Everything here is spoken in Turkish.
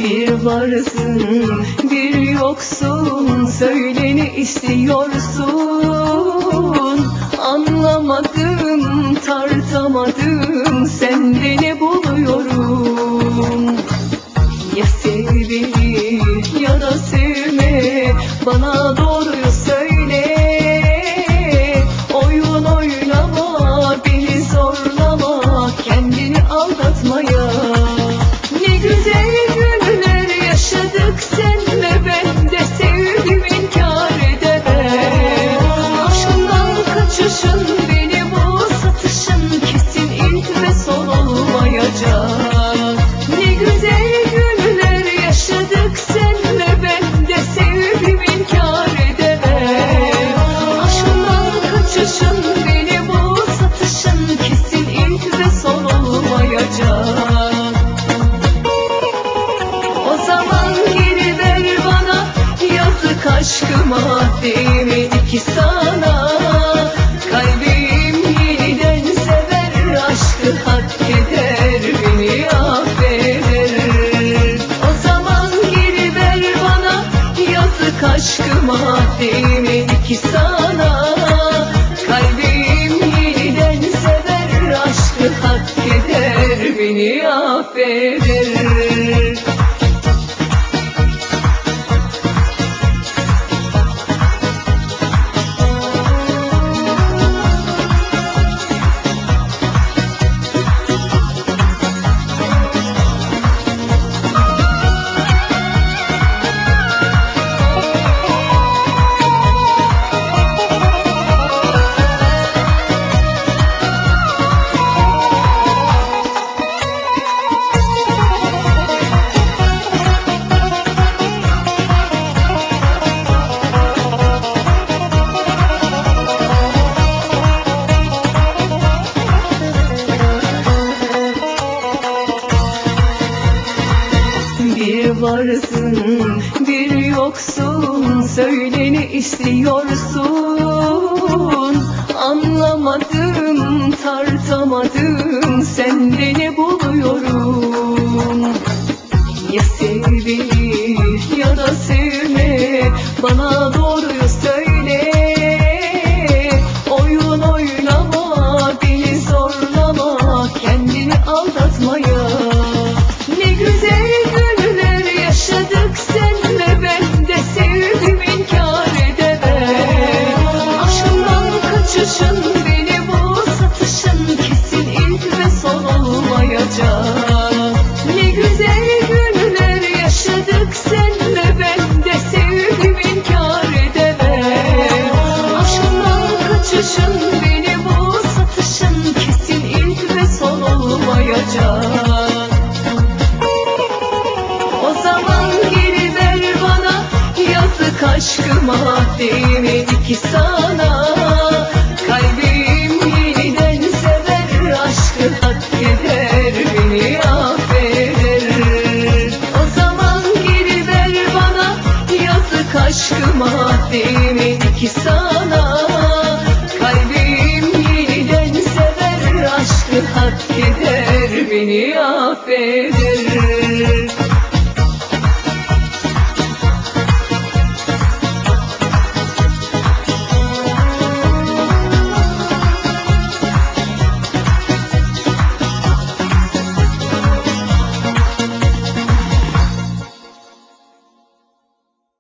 Bir varsın bir yoksun, söyle ne istiyorsun? Anlamadım, tartamadım, sende ne buluyorum? Ya sev beni ya da sevme, bana doğruyu söyle. Oyun oynama, beni zorlama, kendini aldatmaya. Ne güzel günler yaşadık senle, ben de sevdim inkar edemem. Aşkından kaçışın, beni bu satışın, kesin ilk ve son olmayacak. Ne güzel günler yaşadık senle, ben de sevdim inkar edemem. Aşkından kaçışın, beni bu satışın, kesin ilk ve son olmayacak. O zaman geri ver bana, yazık aşkıma, değmedi ki sana. Kalbim yeniden sever, aşkı hak eder, beni affeder. O zaman geri ver bana, yazık aşkıma, değmedi ki sana. Kalbim yeniden sever, aşkı hak eder, beni affeder. Bir varsın bir yoksun, söyle ne istiyorsun? Anlamadım, tartamadım, sende ne buluyorum? Ya sev beni ya da sevme, bana doğruyu söyle. Oyun oynama, beni zorlama, kendini aldatmaya. Ne güzel günler yaşadık senle, ben de sevdim inkar edemem. Aşkından kaçışın, beni bu satışın, kesin ilk ve son olmayacak. Ne güzel günler yaşadık senle, ben de sevdim inkar edemem. Aşkından kaçışın, beni bu satışın, kesin ilk ve son olmayacak. O zaman geri ver bana, yazık aşkıma, değmedi ki sana. Kalbim yeniden sever, aşkı hak eder, beni affeder. O zaman geri ver bana, yazık aşkıma, değmedi ki sana. Kalbim yeniden sever, aşkı hak eder, beni affeder.